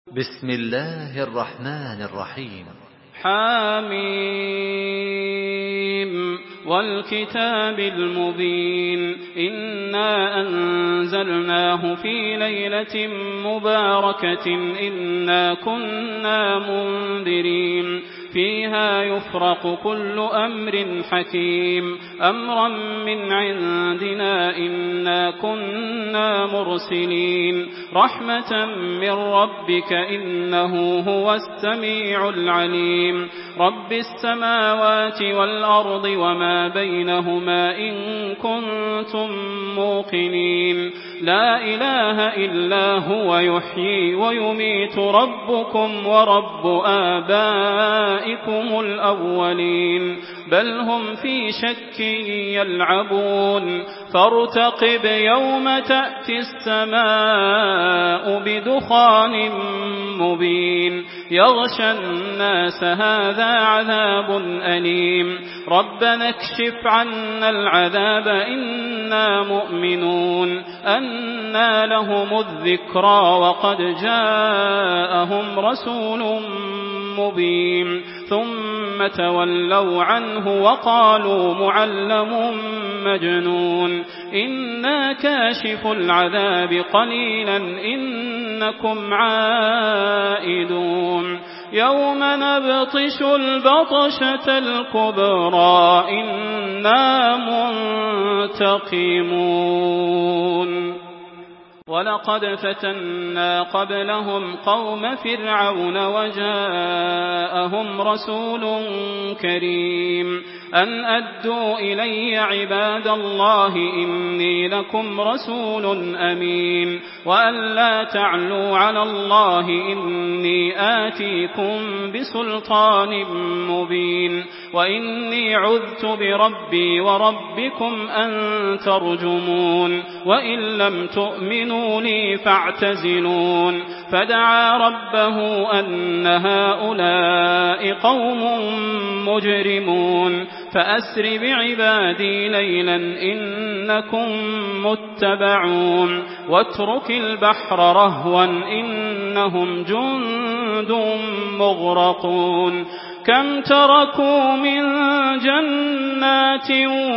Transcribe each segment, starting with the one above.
بسم الله الرحمن الرحيم. حميم والكتاب المبين إنا أنزلناه في ليلة مباركة إنا كنا منذرين فيها يفرق كل أمر حكيم أمرا من عندنا إنا كنا مرسلين رحمة من ربك إنه هو السميع العليم رب السماوات والأرض وما بينهما إن كنتم موقنين لا إله إلا هو يحيي ويميت ربكم ورب آبائكم الأولين بل هم في شك يلعبون فارتقب يوم تأتي السماء بدخان مبين يغشى الناس هذا عذاب أليم ربنا اكشف عنا العذاب إنا مؤمنون أنى لهم الذكرى وقد جاءهم رسول مبين ثم تولوا عنه وقالوا معلم مجنون إنا كاشف العذاب قليلا إنكم عائدون يوم نبطش البطشة الكبرى إنا منتقمون ولقد فتنا قبلهم قوم فرعون وجاءهم رسول كريم أن أدوا إلي عباد الله إني لكم رسول أمين وأن لا تعلوا على الله إني آتيكم بسلطان مبين وإني عذت بربي وربكم أن ترجمون وإن لم تؤمنوا لي فاعتزلون فدعا ربه أن هؤلاء قوم مجرمون فأسر بعبادي ليلا إنكم متبعون واترك البحر رهوا إنهم جند مغرقون كم تركوا من جنات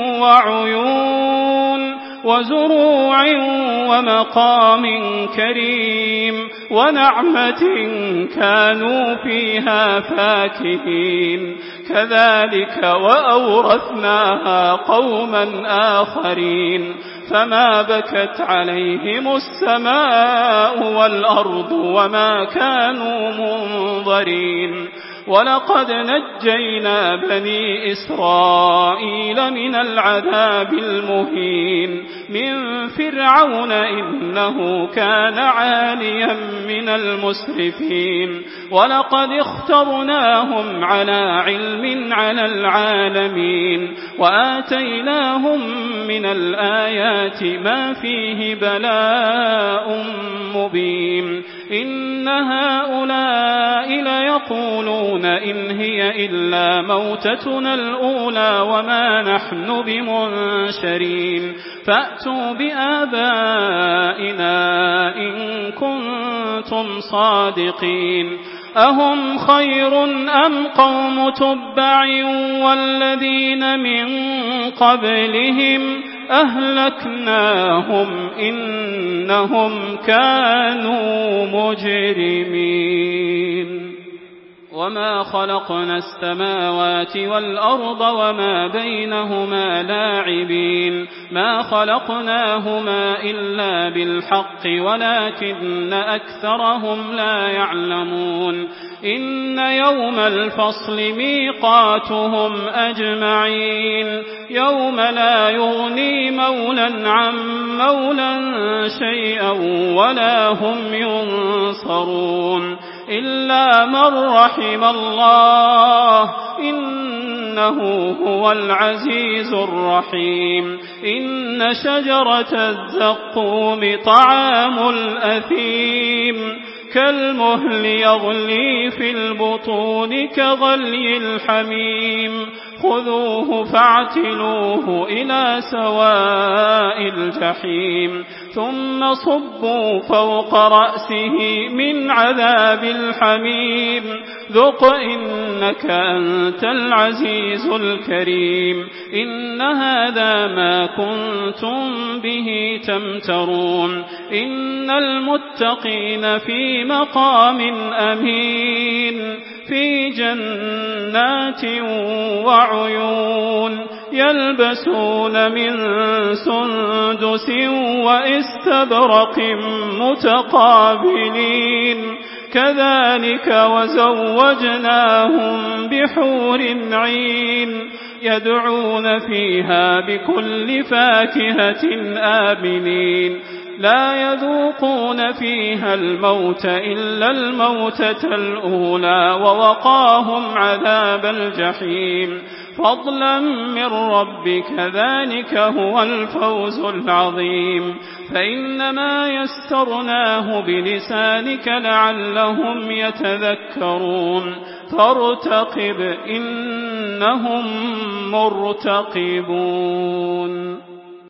وعيون وزروع ومقام كريم ونعمة كانوا فيها فاكهين كذلك وأورثناها قوما آخرين فما بكت عليهم السماء والأرض وما كانوا منظرين ولقد نجينا بني إسرائيل من العذاب المهين من فرعون إنه كان عاليا من المسرفين ولقد اخترناهم على علم على العالمين وآتيناهم من الآيات ما فيه بلاء مبين إن هؤلاء ليقولون إن هي إلا موتتنا الأولى وما نحن بمنشرين فأتوا بآبائنا إن كنتم صادقين أهم خير أم قوم تبع والذين من قبلهم أهلكناهم إنهم كانوا مجرمين وما خلقنا السماوات والأرض وما بينهما لاعبين ما خلقناهما إلا بالحق ولكن أكثرهم لا يعلمون إن يوم الفصل ميقاتهم أجمعين يوم لا يغني مولا عن مولا شيئا ولا هم ينصرون إلا من رحم الله إنه هو العزيز الرحيم إن شجرة الزقوم طعام الأثيم كالمهل يغلي في البطون كغلي الحميم خذوه فاعتلوه إلى سواء الجحيم ثم صبوا فوق رأسه من عذاب الحميم ذق إنك أنت العزيز الكريم إن هذا ما كنتم به تمترون إن المتقين في مقام أمين في جنات وعيون يلبسون من سندس وإستبرق متقابلين كذلك وزوجناهم بحور عين يدعون فيها بكل فاكهة آمنين لا يذوقون فيها الموت إلا الموتة الأولى ووقاهم عذاب الجحيم فضلا من ربك ذلك هو الفوز العظيم فإنما يسرناه بلسانك لعلهم يتذكرون فارتقب إنهم مرتقبون